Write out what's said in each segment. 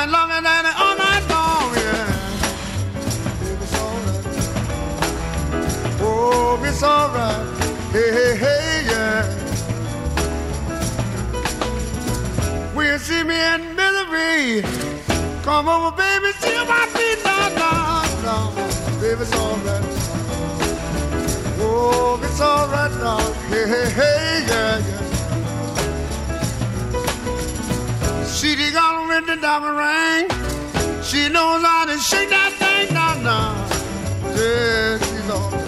night long and all night long, yeah. Baby, it's alright. Oh, it's alright. Hey, hey, hey, yeah. When you see me in misery, come over, baby, see my feet, no, no, no. Baby, it's alright. Oh, it's alright now. Hey, hey, hey, yeah, yeah. She got with the diamond ring. She knows how to shake that thing down, down. Yeah, she's alright.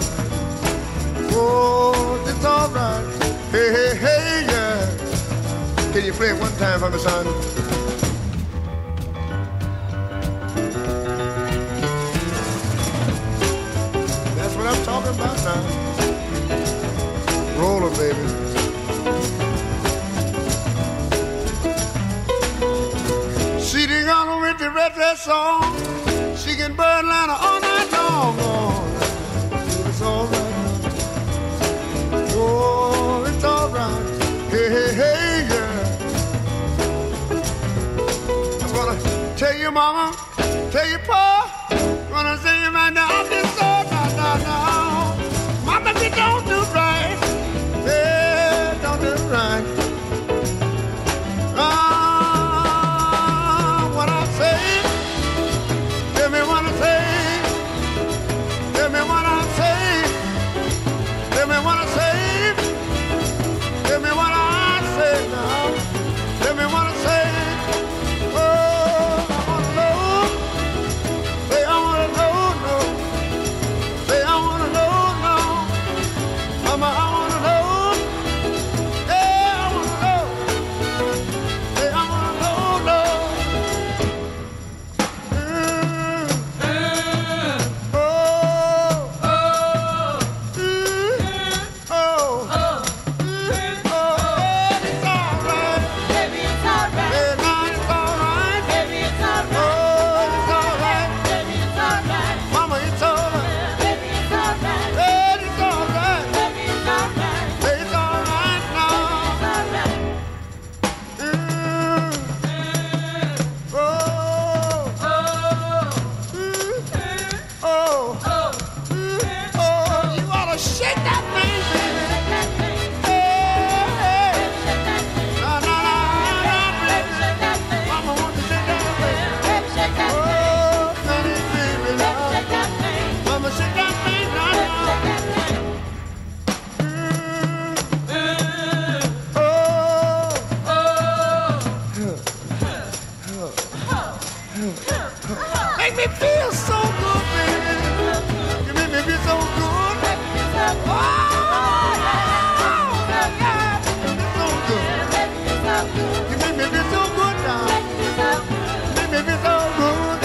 Oh, it's alright. Hey, hey, hey, yeah. Can you play it one time for me, son? That's what I'm talking about now. Roller, baby. She done gone with the red dress song. She can burn Atlanta all night long. Oh, it's alright. Oh, it's alright. Hey, hey, hey, yeah. I'm gonna tell your mama, tell your pa, gonna say you right now. I'm just so down. Mama, you don't do right. Yeah, don't do right. What I say, tell me what I say, tell me what I say, tell me what I say, tell me what I say now, tell me what I say. Oh, I wanna know, say I wanna know, no, say I wanna know, no, mama, I wanna know, yeah, I wanna know, say I wanna know, no. Make me feel so good, baby. You make me feel so good. Oh, yeah. So good. You make me feel so good now. You make me feel so good.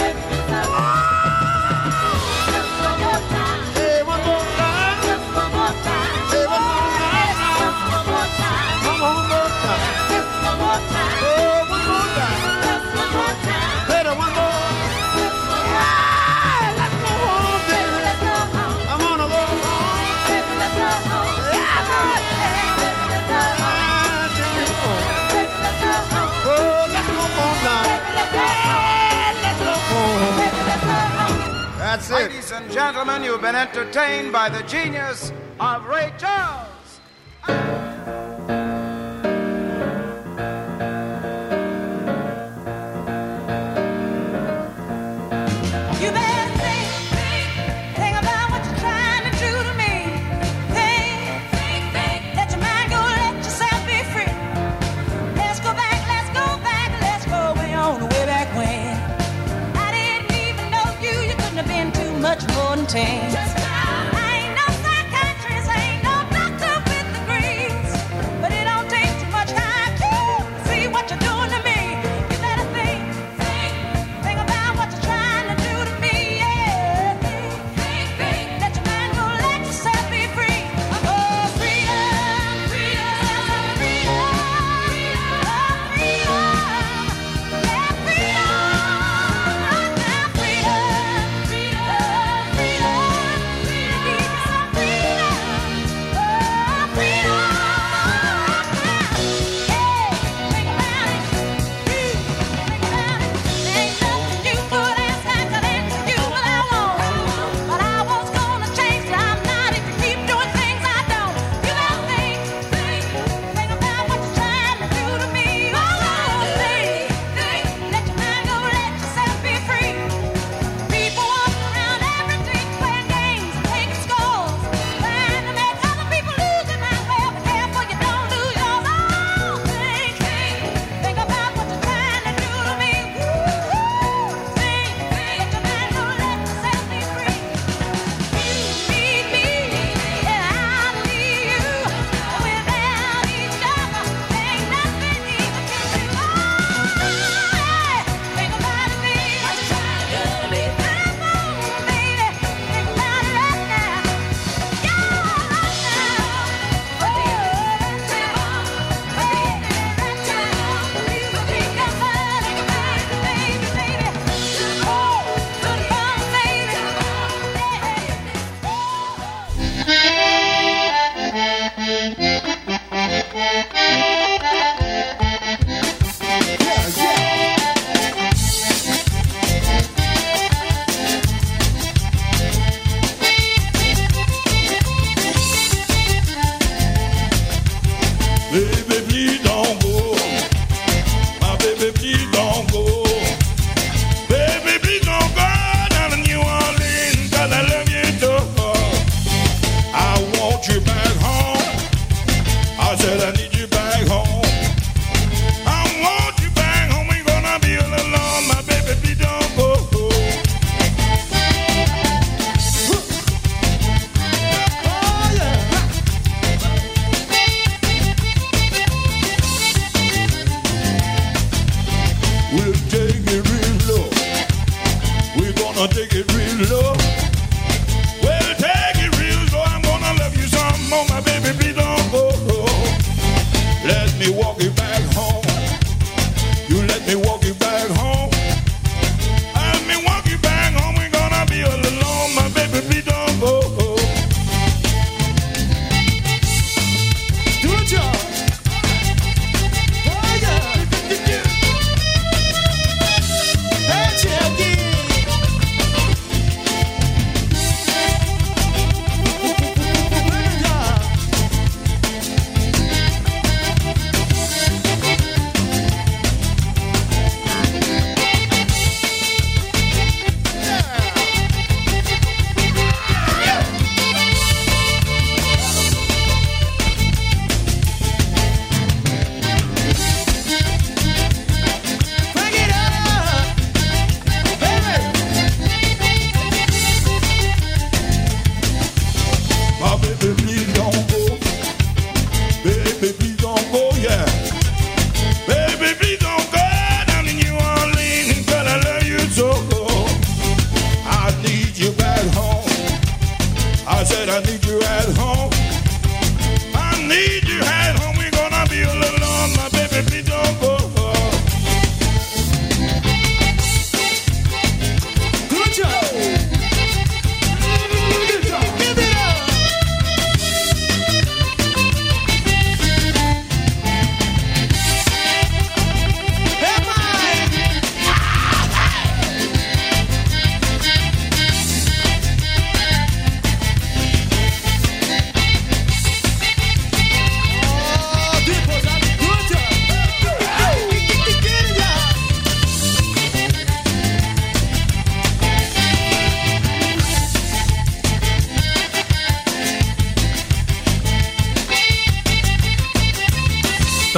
Hey, one more time. Hey, one more time now. Come on, one more time. Oh, one more time. Better one more. That's it. Ladies and gentlemen, you've been entertained by the genius of Ray Charles. You better think about what you're trying to do to me. Think, let your mind go, let yourself be free. Let's go back, let's go way on the way back when. I didn't even know you couldn't have been too much more than 10. I ain't no psychiatrist, I ain't no doctor with degrees, but it don't take too much time to see what you're doing to me. You better think about what you're trying to do to me, yeah. Think, let your mind go, let yourself be free. Oh, freedom, freedom, freedom, freedom, yeah, freedom, freedom, freedom, freedom.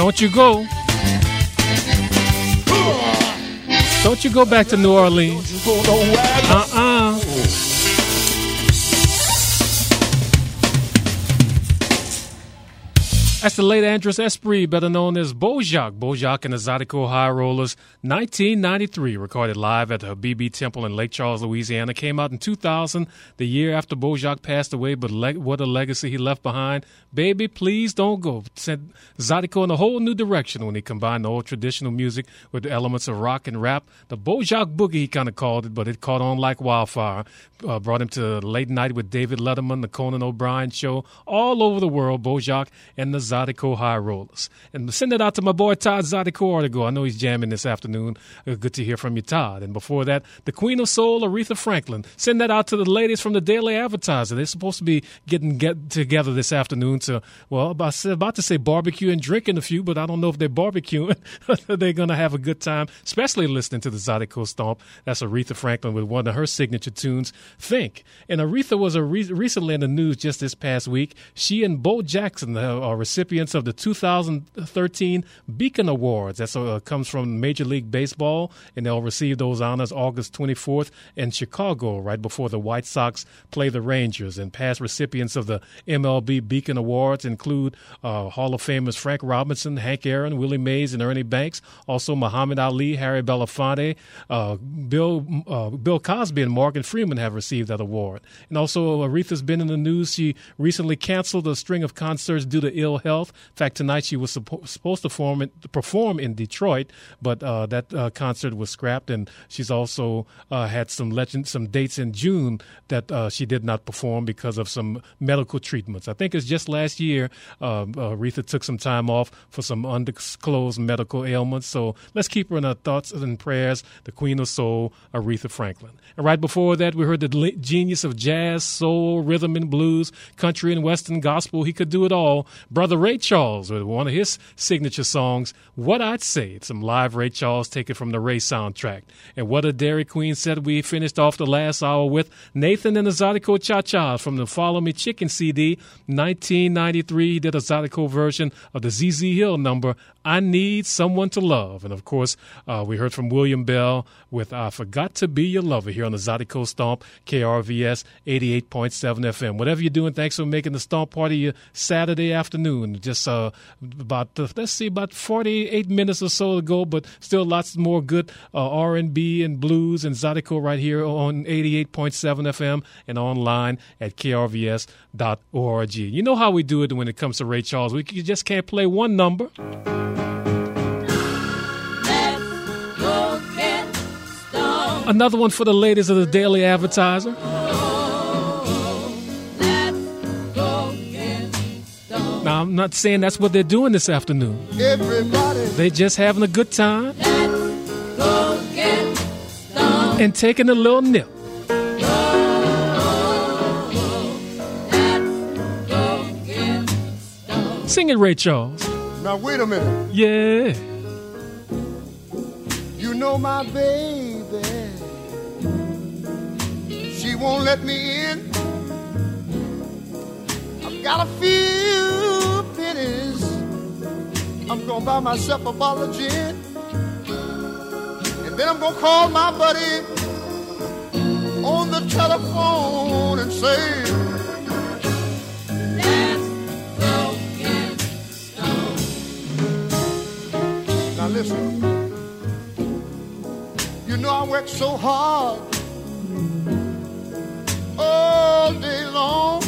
Don't you go. Don't you go back to New Orleans. That's the late Andrus Esprit, better known as Bojack. Bojack and the Zydeco High Rollers, 1993, recorded live at the Habibi Temple in Lake Charles, Louisiana. Came out in 2000, the year after Bojack passed away, but what a legacy he left behind. Baby, please don't go. Sent Zydeco in a whole new direction when he combined the old traditional music with the elements of rock and rap. The Bojack Boogie, he kind of called it, but it caught on like wildfire. Brought him to Late Night with David Letterman, the Conan O'Brien Show, all over the world, Bojack and the Zydeco High Rollers. And send it out to my boy Todd Zydeco Artigo. I know he's jamming this afternoon. Good to hear from you, Todd. And before that, the Queen of Soul, Aretha Franklin. Send that out to the ladies from the Daily Advertiser. They're supposed to be getting together this afternoon to, well, about to say barbecue and drinking a few, but I don't know if they're barbecuing. They're going to have a good time, especially listening to the Zydeco Stomp. That's Aretha Franklin with one of her signature tunes, Think. And Aretha was recently in the news just this past week. She and Bo Jackson are recipients of the 2013 Beacon Awards. That comes from Major League Baseball, and they'll receive those honors August 24th in Chicago, right before the White Sox play the Rangers. And past recipients of the MLB Beacon Awards include Hall of Famers Frank Robinson, Hank Aaron, Willie Mays, and Ernie Banks. Also Muhammad Ali, Harry Belafonte, Bill Cosby, and Morgan Freeman have received that award. And also Aretha's been in the news. She recently canceled a string of concerts due to ill health. In fact, tonight she was supposed to perform in Detroit, but that concert was scrapped. And she's also had some dates in June that she did not perform because of some medical treatments. I think it's just last year Aretha took some time off for some undisclosed medical ailments. So let's keep her in our thoughts and prayers, the Queen of Soul, Aretha Franklin. And right before that, we heard the genius of jazz, soul, rhythm and blues, country and western gospel. He could do it all. Brother Ray Charles with one of his signature songs, What I'd Say. It's some live Ray Charles taken from the Ray soundtrack. And what a Dairy Queen said we finished off the last hour with Nathan and the Zydeco Cha-Cha from the Follow Me Chicken CD, 1993. He did a Zydeco version of the ZZ Hill number, I Need Someone to Love. And of course, we heard from William Bell with I Forgot to Be Your Lover here on the Zydeco Stomp, KRVS 88.7 FM. Whatever you're doing, thanks for making the Stomp Party your Saturday afternoon. Just about 48 minutes or so to go, but still lots more good R&B and blues and Zydeco right here on 88.7 FM and online at krvs.org. You know how we do it when it comes to Ray Charles. We just can't play one number. Another one for the ladies of the Daily Advertiser. Now, I'm not saying that's what they're doing this afternoon. They're just having a good time and taking a little nip. Sing it, Ray Charles. Now, wait a minute. Yeah. You know my baby, she won't let me in. I've got a few pennies. I'm gonna buy myself a bottle of gin, and then I'm gonna call my buddy on the telephone and say, now listen, you know I work so hard all day long.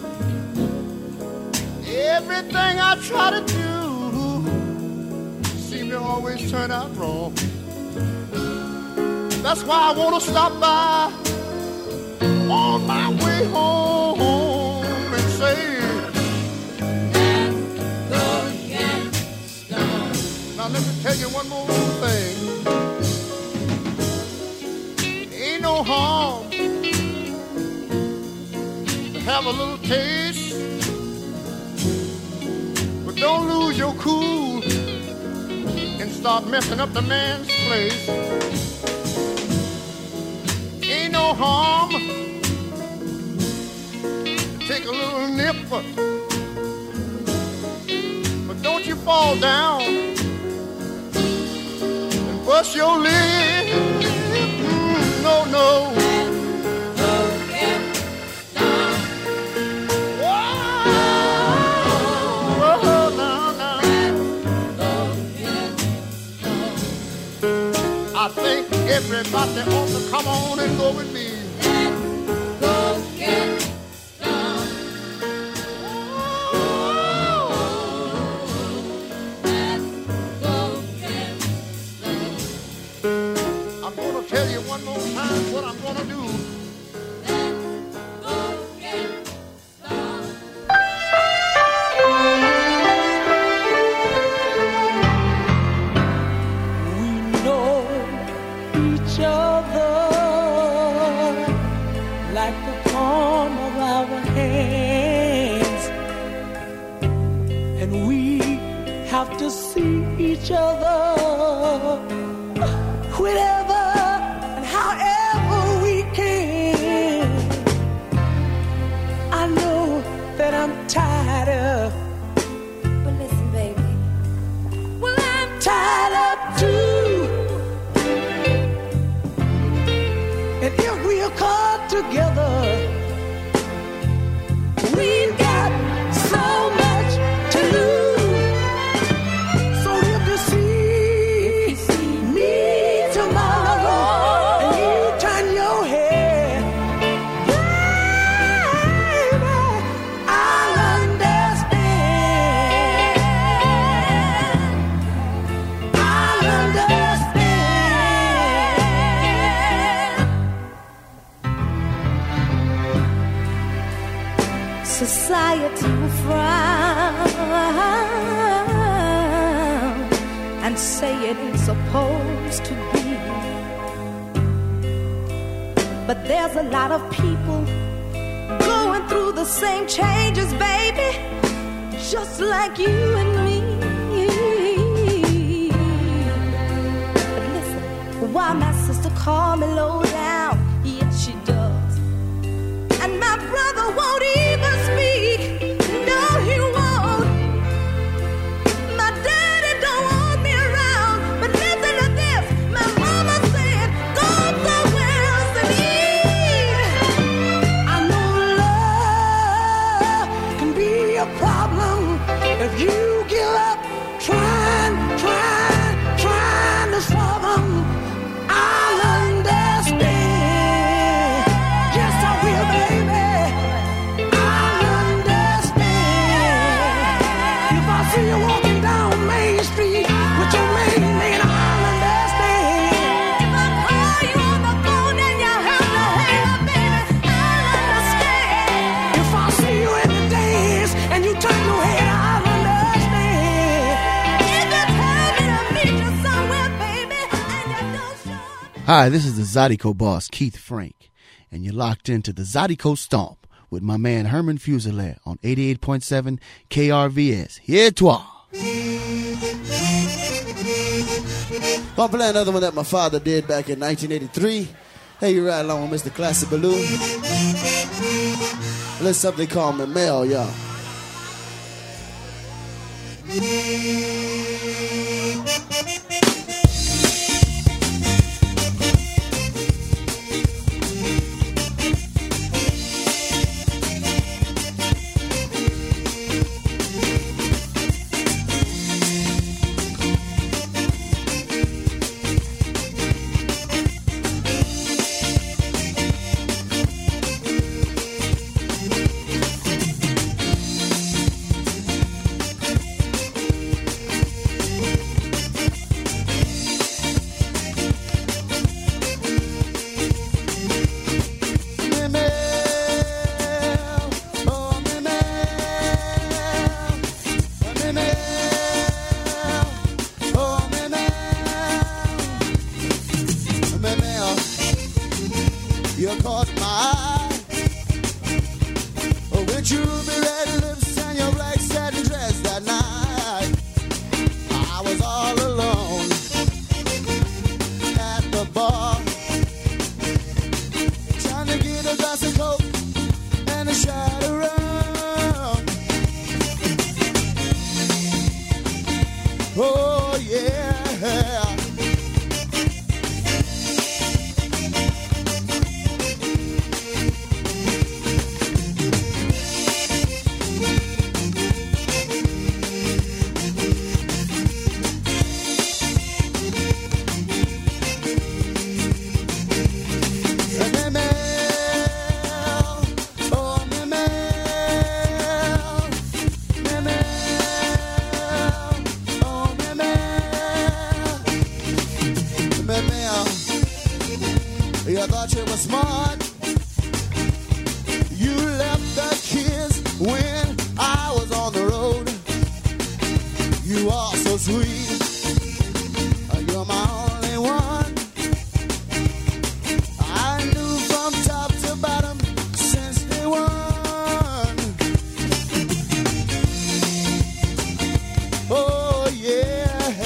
Everything I try to do seems to always turn out wrong. That's why I want to stop by on my way home and say, now let me tell you one more thing. Ain't no harm to have a little taste, but don't lose your cool and start messing up the man's place. Ain't no harm, take a little nip, but don't you fall down bust your lip. No, no. I think everybody ought to come on and go with me. Go get down. Go get down. I'm going to tell you one more time what I'm going to do. Go get down. We know each other like the palm of our hands, and we have to see each other whenever and however we can. I know that I'm tired of, But listen, baby. well, I'm tired of too. And if we'll come together, we've got so much to lose. So if you see me tomorrow and you turn your head, baby, I'll understand. I'll understand. Society will frown and say it ain't supposed to be. But there's a lot of people going through the same changes, baby, just like you and me. But listen, why my sister call me low down? Yes, she does. And my brother won't even speak. No, he won't. My daddy don't want me around. But listen to this. My mama said, go somewhere else and eat. I know love can be a problem if you give up trying to solve them. I'll understand. Yes, I will, baby. I'll understand. If I see you walking down Main Street with your main man, I'll understand. If I call you on the phone and you have to hang up, baby, I'll understand. If I see you in the dance and you turn your head, I'll understand. If you tell me to meet you somewhere, baby, and you don't show up. Hi, this is the Zydeco boss, Keith Frank, and you're locked into the Zydeco Stomp with my man Herman Fuselier on 88.7 KRVS. Here toi. I'll play another one that my father did back in 1983. Hey, you ride along with Mr. Classic Balloon. Let's something call me Mel, y'all. You caught my eye. Oh, with your ruby red lips and your black satin dress that night, I was all alone at the bar, trying to get a glass of Coke and a shot of rum. Oh yeah, You thought you were smart. You left the kids when I was on the road. You are so sweet. You're my only one. I knew from top to bottom since day one. Oh yeah.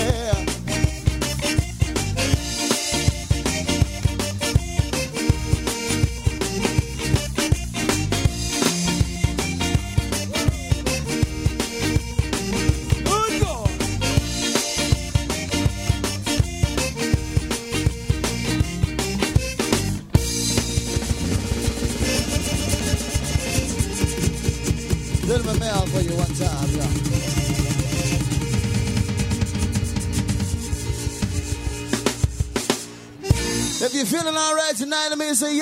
Little my mail for you one time, yeah. If you're feeling all right tonight, let me say, yo!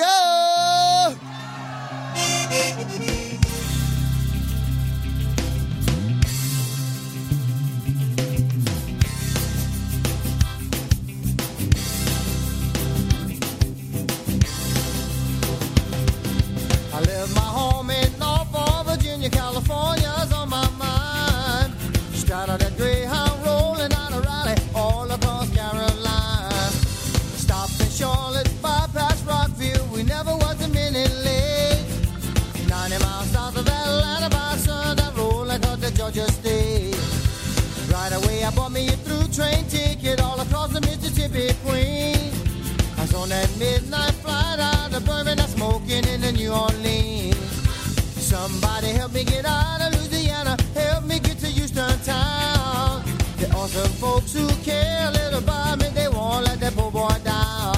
I left my home in Norfolk, Virginia, California's on my mind. Started a Greyhound rolling out of Raleigh, all across Carolina. Stopped in Charlotte, bypassed Rockville, we never was a minute late. 90 miles south of Atlanta, by sundown, rolling across the Georgia state. Right away I bought me a through train ticket all across the Mississippi Queen. I was on that midnight flight out of Birmingham, smoking in the New Orleans. Somebody help me get out of Louisiana, help me get to Houston town. There are some folks who care a little about me, they won't let that poor boy down.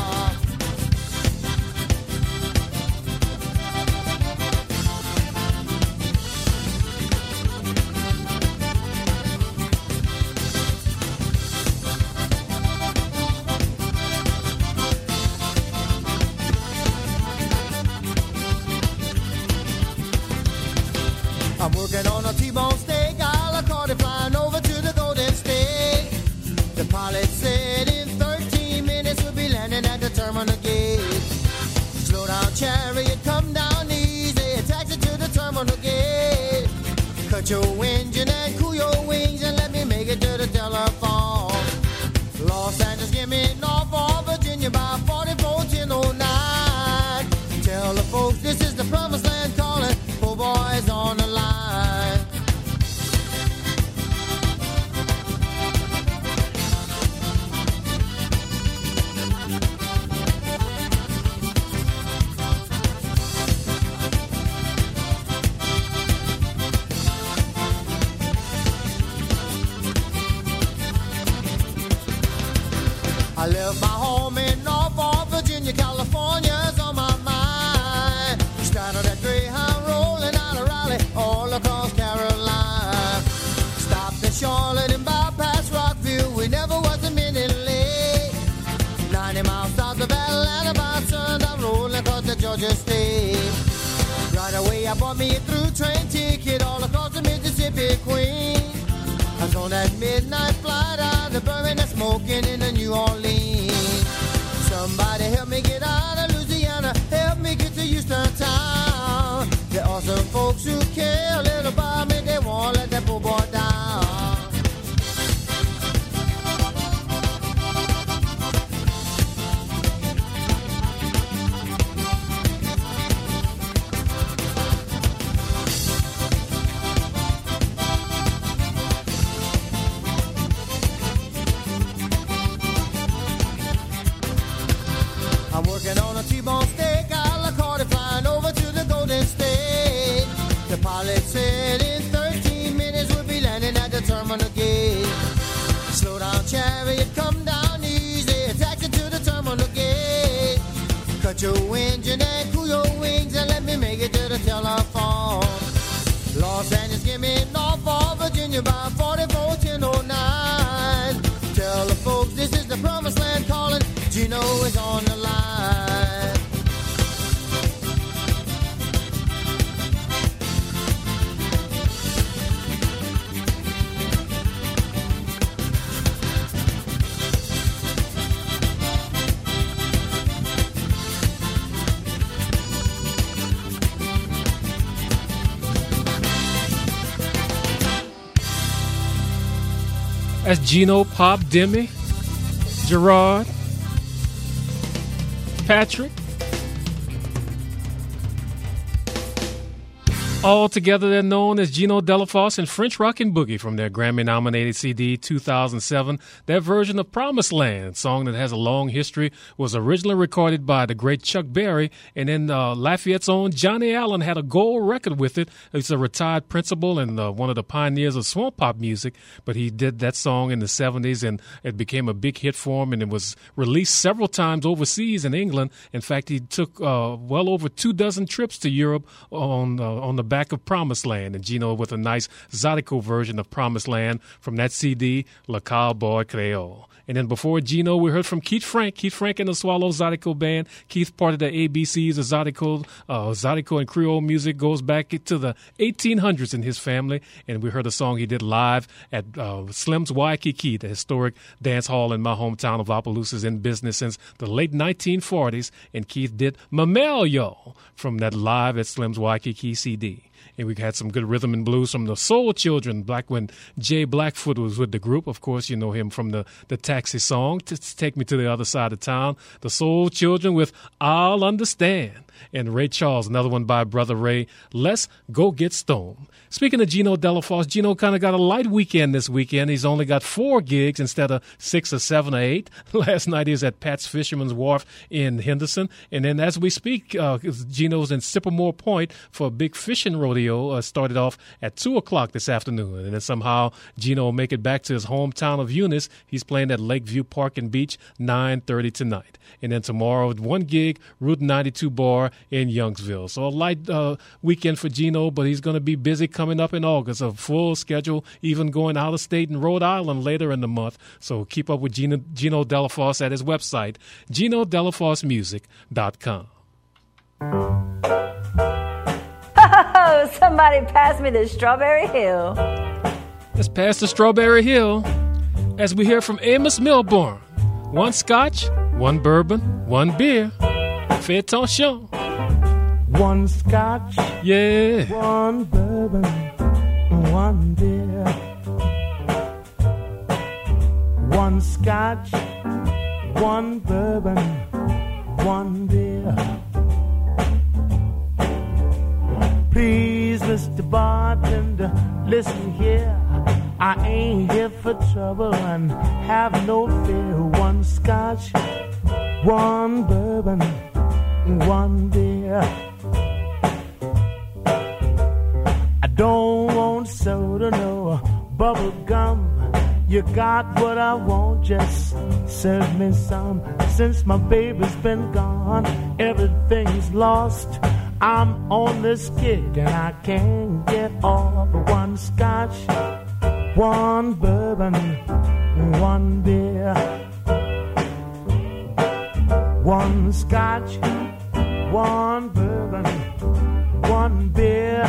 I'm working on a T-bone steak, a la carte, flying over to the Golden State. The pilot said in 13 minutes we'll be landing at the terminal gate. Slow down, chariot, come down easy, taxi to the terminal gate. Cut your engine and cool your wings and let me make it to the telephone. Los Angeles, give me Norfolk, Virginia by 441009. Tell the folks this is the promised land calling, poor boys on the line. I left my home in Norfolk, Virginia, California's on my mind. Started that Greyhound rolling out of Raleigh, all across Carolina. Stopped in Charlotte and bypassed Rockville, we never was a minute late. 90 miles south of Atlanta, by sundown, rolling across the Georgia state. Right away I bought me a through train ticket all across the Mississippi Queen. I was on that midnight flight out of Birmingham, smoking in the New Orleans. Somebody help me get out of Louisiana, help me get to Houston town. There are some folks who care a little about me, they won't let that poor boy down. I'm working on a T-bone steak, a la carte, flying over to the Golden State. The pilot said in 13 minutes we'll be landing at the terminal gate. Slow down, chariot, come down easy, taxi to the terminal gate. Cut your engine and cool your wings and let me make it to the telephone. Los Angeles, give me Norfolk, Virginia by 441009. Tell the folks this is the promised land calling, Gino is on the line. That's Gino, Pop, Demi, Gerard, Patrick. All together, they're known as Gino Delafosse and French Rockin' Boogie from their Grammy-nominated CD 2007. Their version of Promised Land, song that has a long history, was originally recorded by the great Chuck Berry, and then Lafayette's own Johnny Allen had a gold record with it. He's a retired principal and one of the pioneers of swamp pop music, but he did that song in the 70s, and it became a big hit for him, and it was released several times overseas in England. In fact, he took well over 24 trips to Europe on the back of Promised Land, and Gino with a nice Zydeco version of Promised Land from that CD, Le Cowboy Creole. And then before Gino, we heard from Keith Frank and the Swallow Zydeco Band. Keith, part of the ABCs of Zydeco. Zydeco and Creole music goes back to the 1800s in his family, and we heard a song he did live at Slim's Waikiki, the historic dance hall in my hometown of Opelousas, in business since the late 1940s, and Keith did Mamelio from that live at Slim's Waikiki CD. And we had some good rhythm and blues from the Soul Children back when Jay Blackfoot was with the group. Of course, you know him from the Taxi song, Take Me to the Other Side of Town. The Soul Children with I'll Understand. And Ray Charles, another one by Brother Ray, Let's Go Get Stoned. Speaking of Gino Delafosse, Gino kind of got a light weekend this weekend. He's only got 4 gigs instead of 6 or 7 or 8. Last night he was at Pat's Fisherman's Wharf in Henderson. And then as we speak, Gino's in Sycamore Point for a big fishing rodeo. Started off at 2 o'clock this afternoon. And then somehow Gino will make it back to his hometown of Eunice. He's playing at Lakeview Park and Beach, 9:30 tonight. And then tomorrow, 1 gig, Route 92 Bar in Youngsville. So a light weekend for Gino, but he's going to be busy coming up in August. A full schedule, even going out of state in Rhode Island later in the month. So keep up with Gino Delafosse at his website, GinoDelafosseMusic.com. Oh, somebody pass me the Strawberry Hill. Let's pass the Strawberry Hill as we hear from Amos Milburn. 1 scotch, 1 bourbon, 1 beer. Fais attention. 1 scotch, Yeah. 1 bourbon, 1 beer. 1 scotch, 1 bourbon, 1 beer. Please, Mr. Bartender, listen here. I ain't here for trouble and have no fear. 1 scotch, 1 bourbon, 1 beer. I don't want soda, no bubble gum. You got what I want, just serve me some. Since my baby's been gone, everything's lost. I'm on this kick and I can't get off. 1 scotch, 1 bourbon, 1 beer. 1 scotch, 1 bourbon, 1 beer.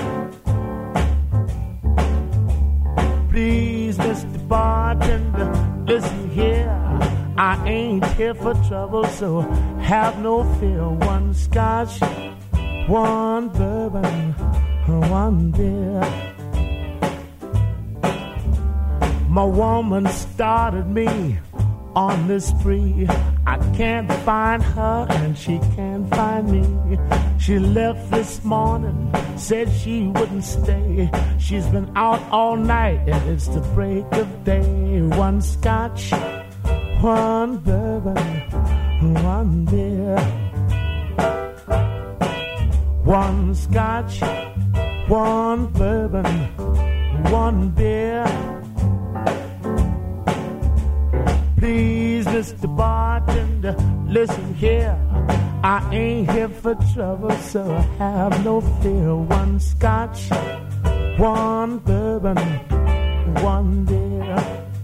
Please, Mr. Bartender, listen here. I ain't here for trouble, so have no fear. 1 scotch, 1 bourbon, 1 beer. My woman started me on this spree. I can't find her and she can't find me. She left this morning, said she wouldn't stay. She's been out all night and it's the break of day. 1 scotch, 1 bourbon, 1 beer. 1 scotch, 1 bourbon, 1 beer. Please, Mr. Bartender, listen here. I ain't here for trouble, so have no fear. 1 scotch, 1 bourbon, 1 beer.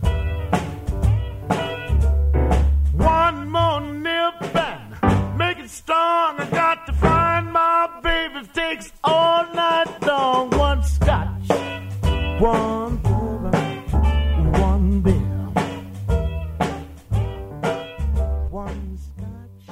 1 more nip and make it strong. I got to find my baby. Takes all night long. 1 scotch, 1 bourbon, 1 beer. 1 scotch.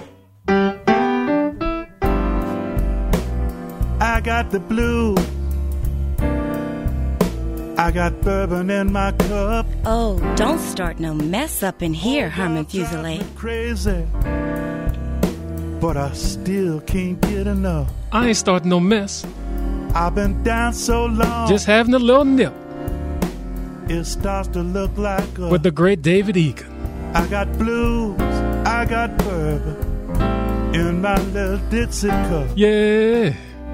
I got the blue I got bourbon in my cup. Oh, don't start no mess up in here, Herman Fuselier. Crazy, but I still can't get enough. I ain't starting no mess. I've been down so long. Just having a little nip. It starts to look like with the great David Egan. I got blues, I got bourbon in my little Dixie cup. Yeah.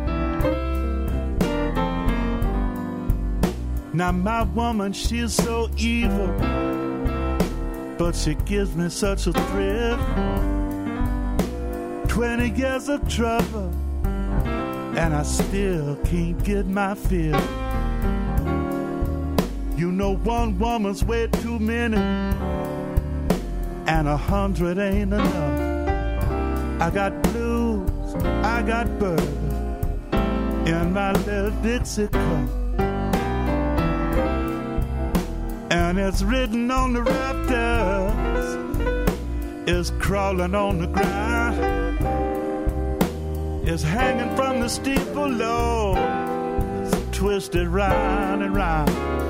Now my woman, she's so evil, but she gives me such a thrill. 20 years of trouble, and I still can't get my fill. You know one woman's way too many, and 100 ain't enough. I got blues, I got bourbon in my little Dixie cup. And it's written on the rafters, it's crawling on the ground, it's hanging from the steeple low, it's twisted round and round.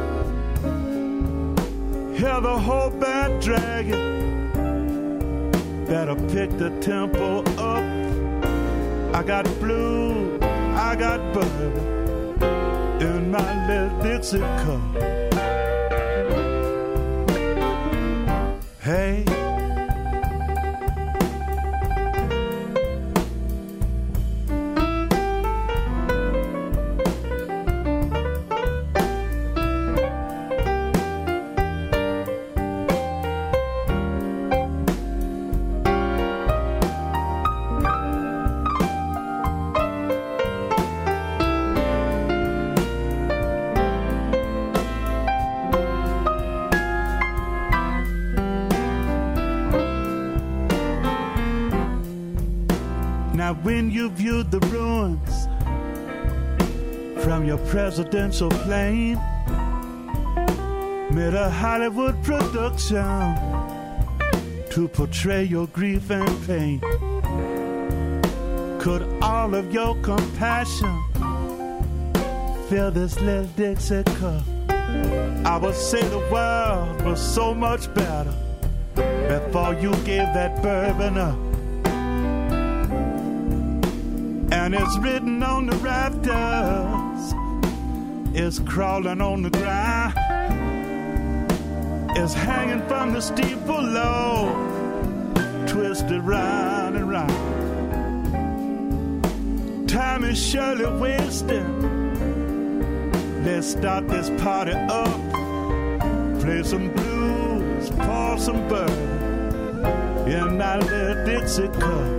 Hear the whole band dragging, better pick the tempo up. I got blues, I got bourbon in my little Dixie cup. Hey, when you viewed the ruins from your presidential plane, made a Hollywood production to portray your grief and pain, could all of your compassion fill this little Dixie cup? I would say the world was so much better before you gave that bourbon up. And it's written on the rafters, it's crawling on the ground, it's hanging from the steeple low, twisted round and round. Time is surely wasting. Let's start this party up, play some blues, pour some bourbon in our little Dixie cup.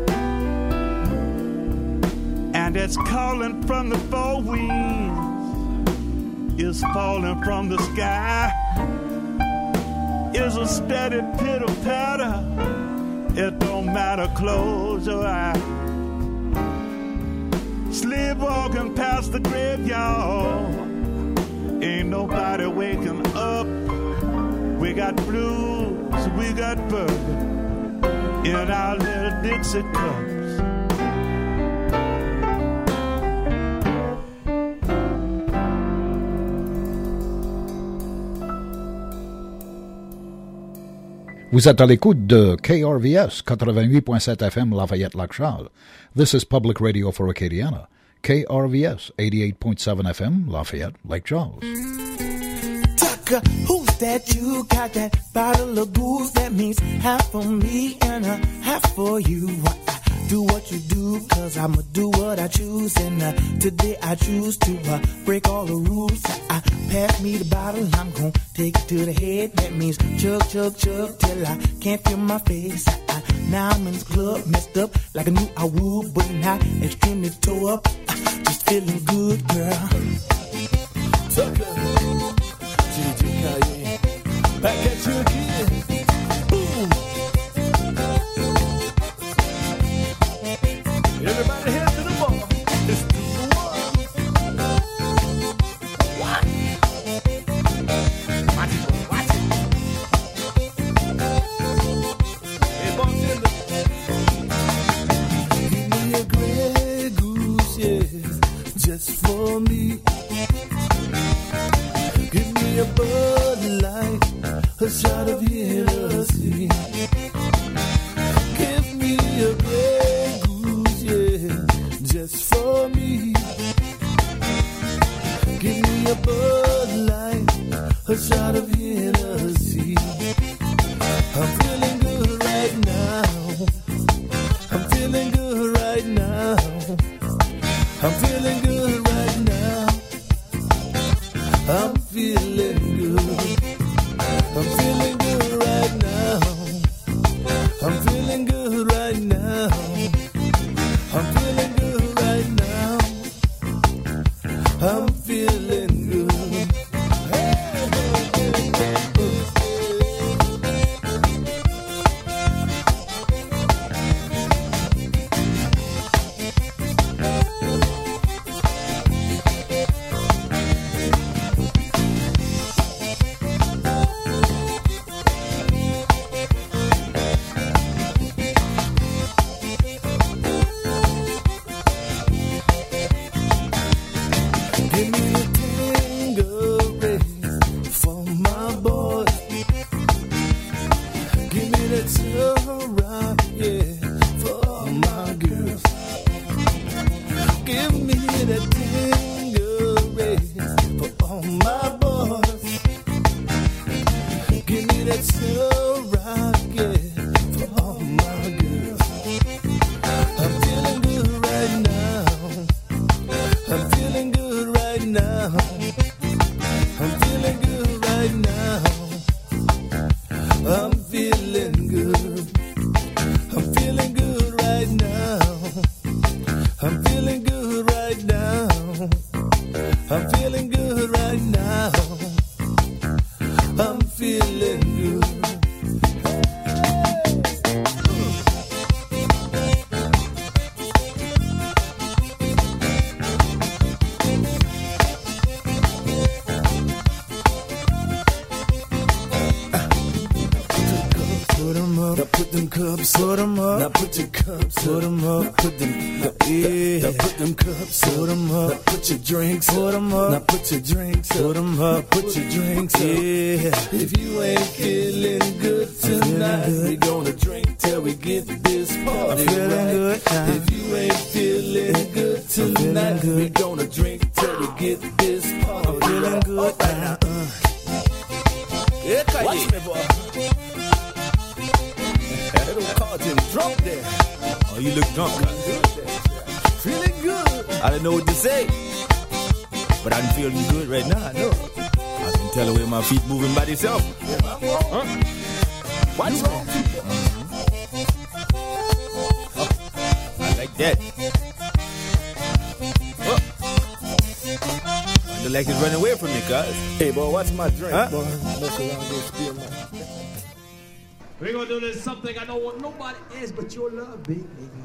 And it's calling from the four winds, it's falling from the sky, it's a steady pitter-patter, it don't matter, close your eyes. Sleepwalking past the graveyard, ain't nobody waking up. We got blues, we got bourbon in our little Dixie cups. Vous êtes à l'écoute de KRVS 88.7 FM Lafayette-Lac-Charles. This is Public Radio for Acadiana. KRVS 88.7 FM Lafayette, Lake Charles. Tucker, who's that? You got that bottle of booze that means half for me and a half for you. Do what you do, cause I'ma do what I choose. And today I choose to break all the rules. Pass me the bottle, I'm gon' take it to the head. That means chug, chug, chug till I can't feel my face. Now I'm in the club, messed up like I knew I would, but not extremely tore up. Just feeling good, girl. Tucker, G.G. Kanye, back at you again. Boom. Everybody head to the bar. It's 2 to 1. What? Watch it, watch it. Hey, bartender. Give me a Grey Goose, yeah, just for me. I'm feeling good right now. I'm feeling good. I'm feeling good right now. I'm feeling good right now. I'm feeling good right now. I'm feeling good. Put them up. Now put your cups. Put them up. Put them. Yeah. Now put them cups. Put them up. Now put your drinks. Put them up. Now put your drinks. Put them up. Put your drinks. Yeah. If you ain't feeling good tonight, we gonna drink till we get this party right. Good if you ain't feeling good tonight, we gonna drink till we get this party right. Feeling good now. Yeah, watch me, boy. Drunk there. Oh, you look drunk, huh? Feeling good. I don't know what to say, but I'm feeling good right now. I know. I can tell the way my feet moving by themselves. Huh? What's wrong? Oh, I like that. Oh. I look like it's running away from me, cuz. Hey, boy, what's my drink, huh? Boy? Mess around, go steal my. We're gonna do this something I don't want nobody else but your love, baby.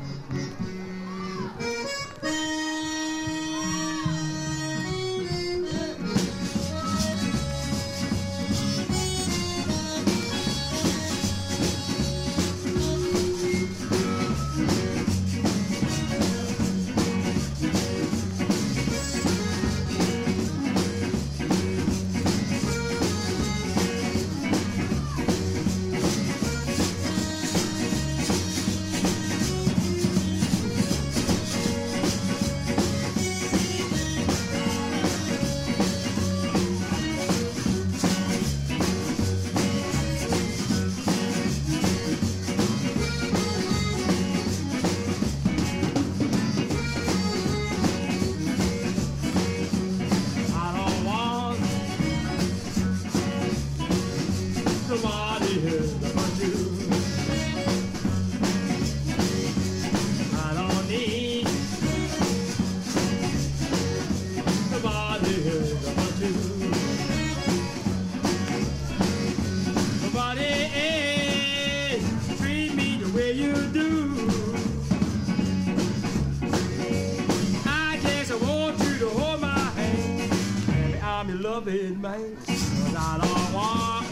Loving man, 'cause I don't want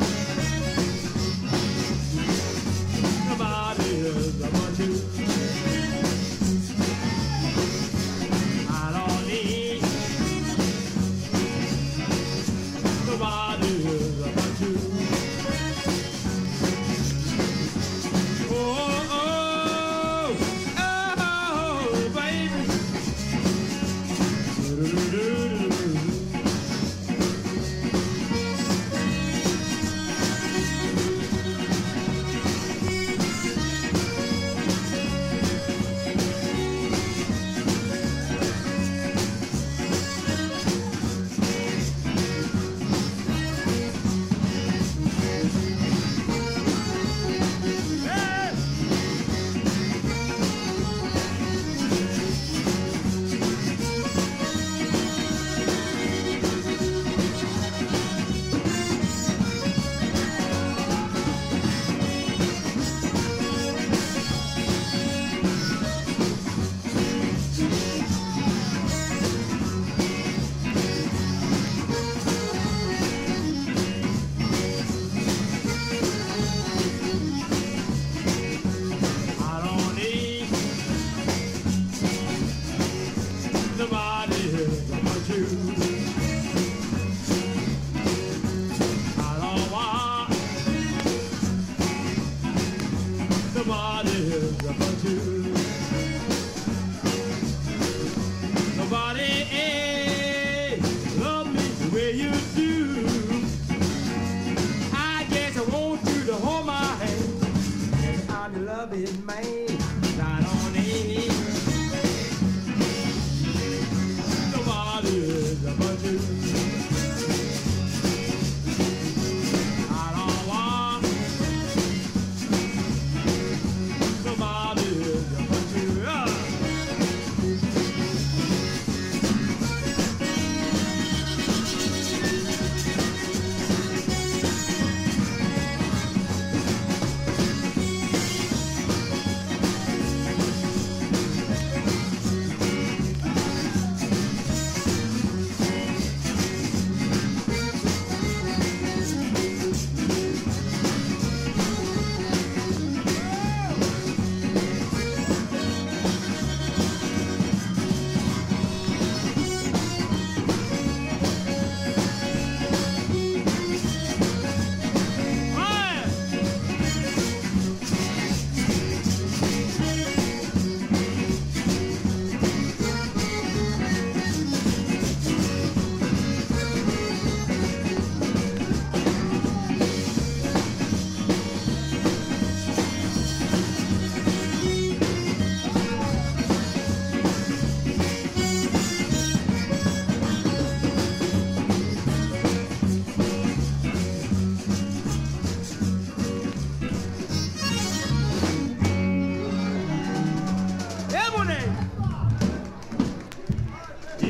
nobody else but you. I don't need nobody else but you. Oh, oh, oh, baby.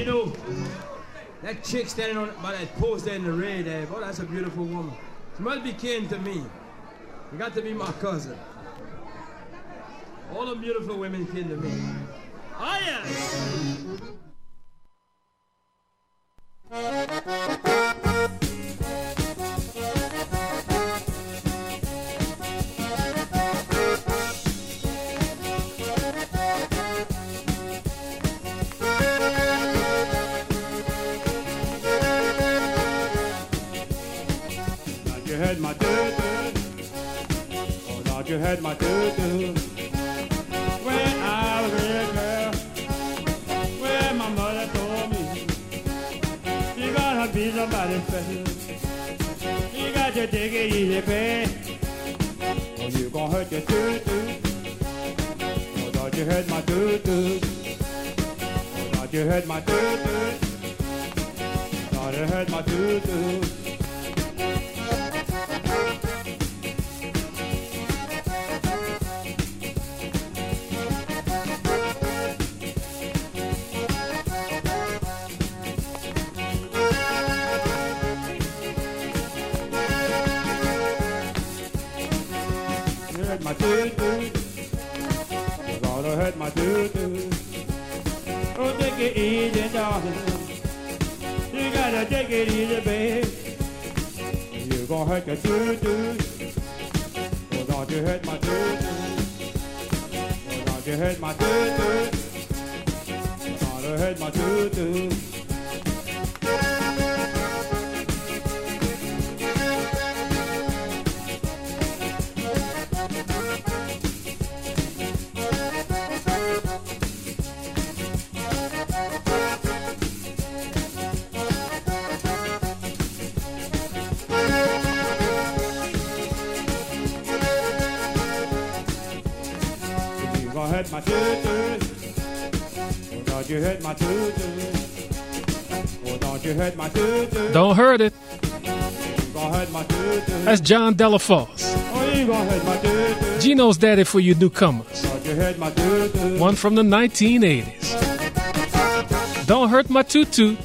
You know, that chick standing on by that post there in the red there, boy, that's a beautiful woman. She must be kin to me. You got to be my cousin. All the beautiful women kin to me. Oh, yeah. You heard my doo-doo. Oh, Lord, you heard my doo-doo. When I was a little girl, when my mother told me you gotta be somebody special, you got to take it easy, babe, or you gon' hurt your doo-doo. Oh, Lord, you heard my doo-doo. Oh, Lord, you heard my doo-doo. Lord, you heard my doo-doo. My doo-doo, you're gonna hurt my doo-doo. Oh, take it easy, darling. You gotta take it easy, babe. You're gonna hurt your doo-doo. Oh, don't you hurt my doo-doo. Oh, don't you hurt my doo-doo. You're gonna hurt my doo-doo. Hurt my doo-doo. Oh, don't you hurt my doo-doo. Oh, don't you hurt my doo-doo. Don't hurt it. You gonna hurt my doo-doo. That's John Delafosse. Oh, you gonna hurt my doo-doo. Gino's Daddy for you newcomers. Don't you hurt my doo-doo. One from the 1980s. Don't hurt my tutu.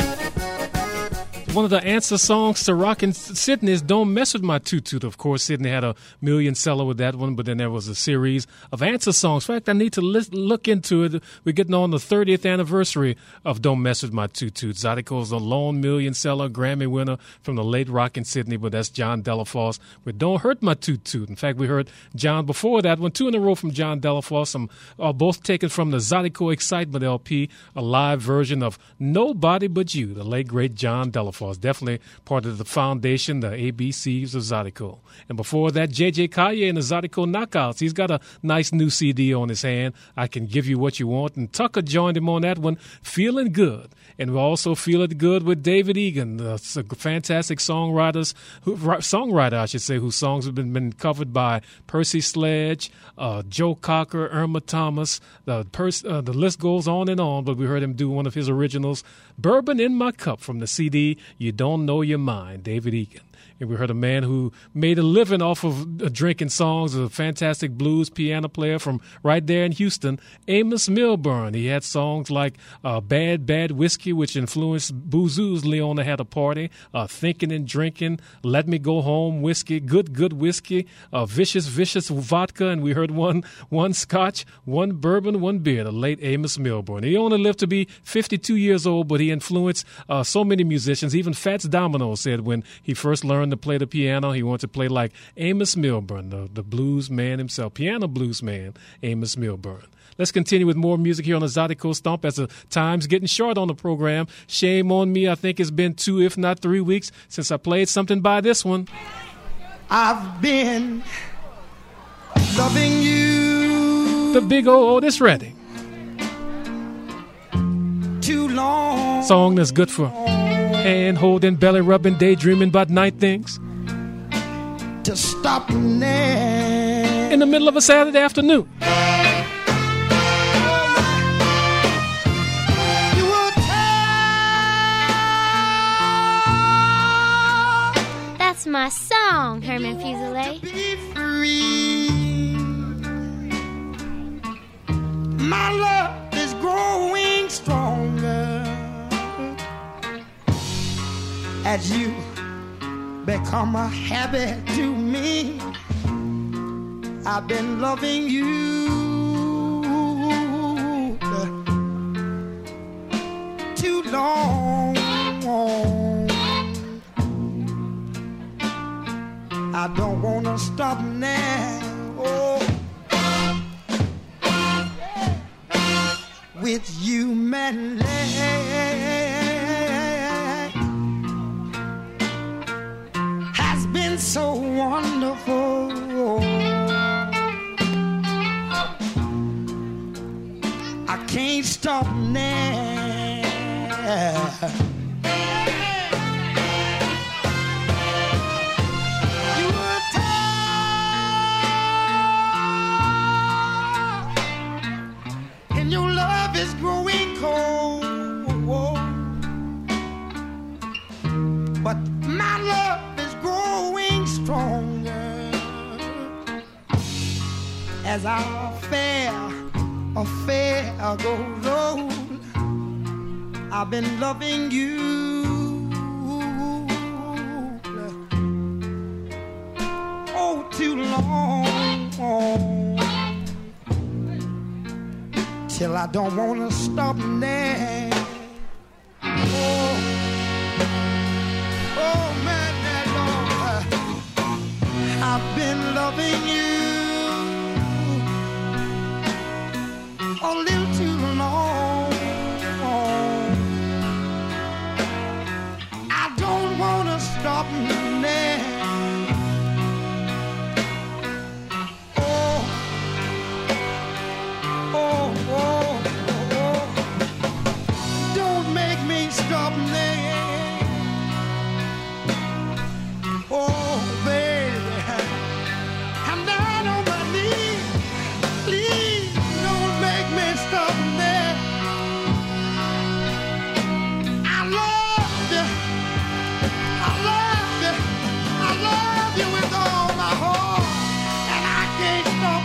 One of the answer songs to Rockin' Sydney's Don't Mess With My Tutu. Of course, Sydney had a million seller with that one, but then there was a series of answer songs. In fact, I need to look into it. We're getting on the 30th anniversary of Don't Mess With My Tutu. Zydeco's a lone million seller, Grammy winner from the late Rockin' Sydney, but that's John Delafosse with Don't Hurt My Tutu. In fact, we heard John before that one, 2 in a row from John Delafosse, both taken from the Zydeco Excitement LP, a live version of Nobody But You, the late, great John Delafosse. Definitely part of the foundation, the ABCs of Zydeco. And before that, J.J. Collier and the Zydeco Knockouts. He's got a nice new CD on his hand, I Can Give You What You Want. And Tucker joined him on that one, Feeling Good. And we also feel it good with David Egan, a fantastic songwriter, whose songs have been covered by Percy Sledge, Joe Cocker, Irma Thomas. The list goes on and on, but we heard him do one of his originals, Bourbon in My Cup, from the CD You Don't Know Your Mind, David Egan. And we heard a man who made a living off of drinking songs, a fantastic blues piano player from right there in Houston, Amos Milburn. He had songs like Bad, Bad Whiskey, which influenced Boozoo's Leona Had a Party, Thinking and Drinking, Let Me Go Home Whiskey, Good, Good Whiskey, Vicious, Vicious Vodka, and we heard one Scotch, one Bourbon, one beer, the late Amos Milburn. He only lived to be 52 years old, but he influenced so many musicians. Even Fats Domino said when he first learned to play the piano, he wanted to play like Amos Milburn, the blues man himself, piano blues man, Amos Milburn. Let's continue with more music here on the Zydeco Stomp as the time's getting short on the program. Shame on me, I think it's been 2, if not 3 weeks since I played something by this one. I've been loving you. The big old Otis Redding. Too long. Song that's good for hand holding, belly rubbing, daydreaming about night things. To stop now. In the middle of a Saturday afternoon. That's my song, Herman Fuselier. My love is growing stronger. as you become a habit to me. I've been loving you too long. I don't wanna stop now. Oh. With you, man, has been so wonderful. I can't stop now. You were tired, and your love is growing cold. But my love is growing stronger as our affair goes on. I've been loving you oh too long, till I don't wanna stop now. Oh man, that Lord, I've been loving you a little too long. I don't wanna stop now. Oh, oh, oh, oh. Don't make me stop now. Oh, baby, I'm down on my knees. Please don't make me stop now. I love you. I love you. I love you with all my heart, and I can't stop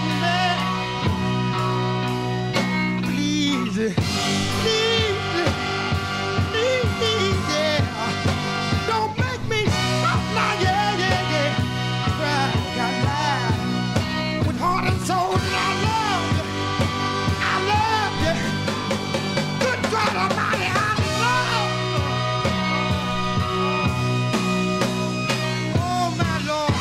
now. Please, please, please, yeah. Don't make me stop now, yeah, yeah, yeah. Right, got lied with heart and soul, and I love you. I love you. Good God Almighty, I love you. Oh, my Lord.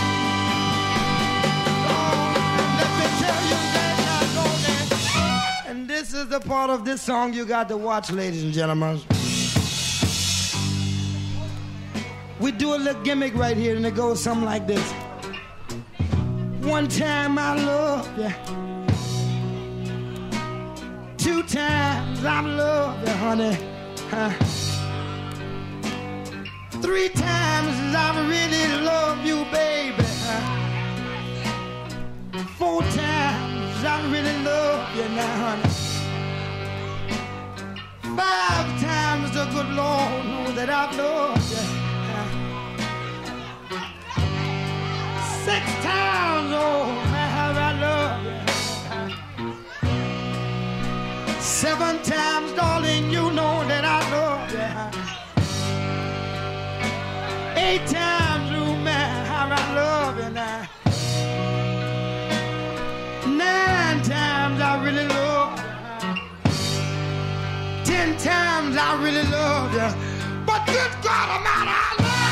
Oh, let me tell you that I know that. And this is the part of this song you got to watch, ladies and gentlemen. We do a little gimmick right here, and it goes something like this. One time I loved you. 2 times I've loved you, honey. 3 times I really love you, baby. 4 times I really love you now, honey. 5 times the good Lord knows that I've loved you. 6 times, oh, how I love you. 7 times, darling, you know that I love you. 8 times, oh man, how I love you now. 9 times, I really love you. 10 times, I really love you. But good God Almighty, I love you.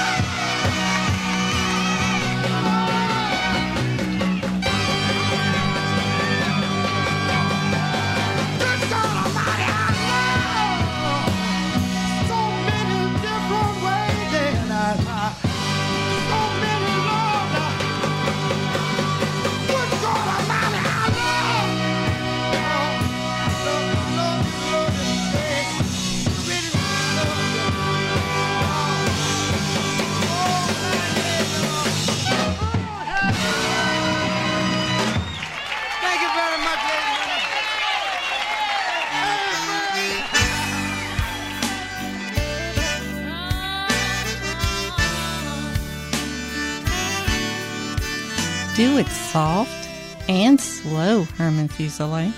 Do it soft and slow, Herman Fuselier.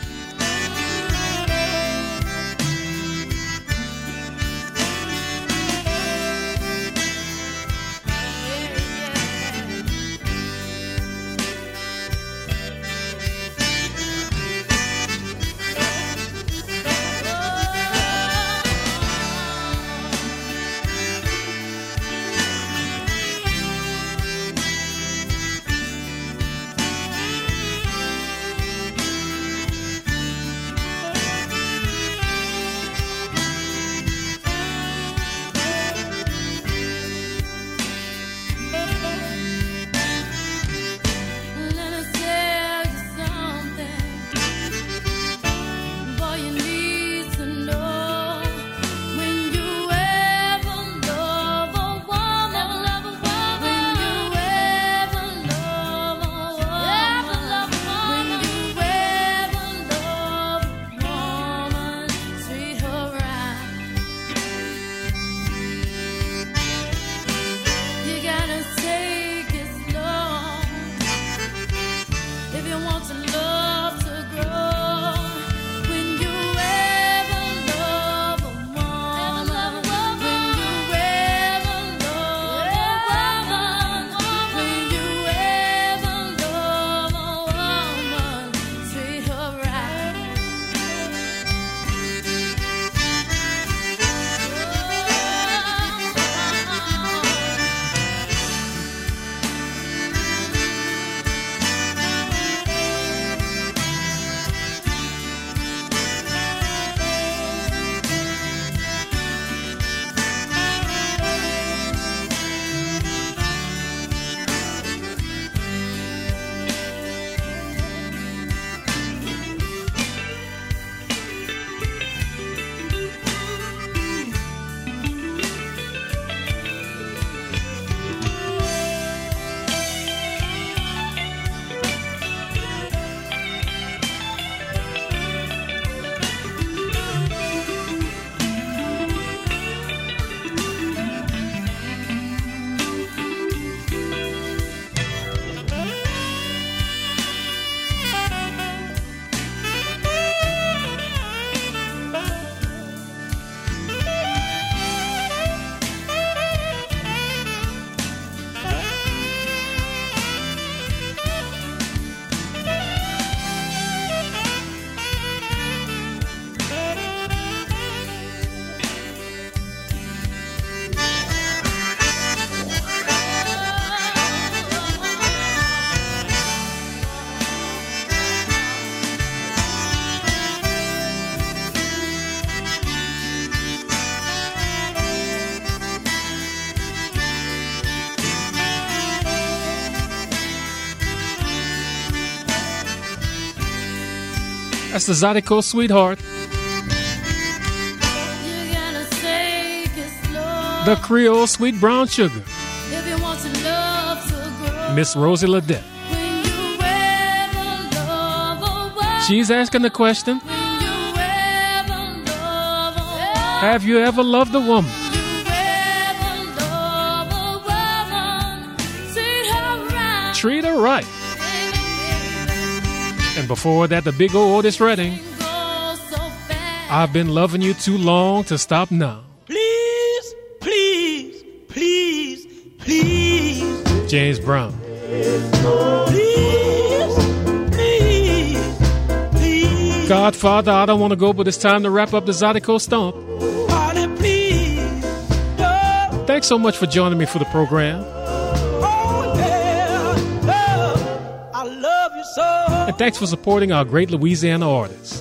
That's the Zydeco Sweetheart. The Creole Sweet Brown Sugar. Miss Rosie Ledette. She's asking the question, have you ever loved a woman? Treat her right. And before that, the big old Otis Redding. I've been loving you too long to stop now. Please, please, please, please. James Brown. Please, please, please. Godfather, I don't want to go, but it's time to wrap up the Zydeco Stomp. Honey, please. No. Thanks so much for joining me for the program. And thanks for supporting our great Louisiana artists.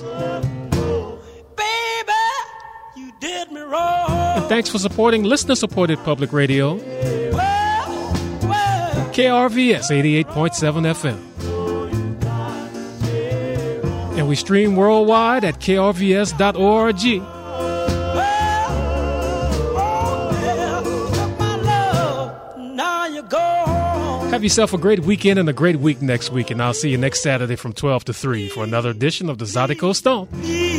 Baby, you did me wrong. And thanks for supporting listener-supported public radio. KRVS 88.7 FM. And we stream worldwide at krvs.org. Have yourself a great weekend and a great week next week, and I'll see you next Saturday from 12 to 3 for another edition of the Zydeco Stomp.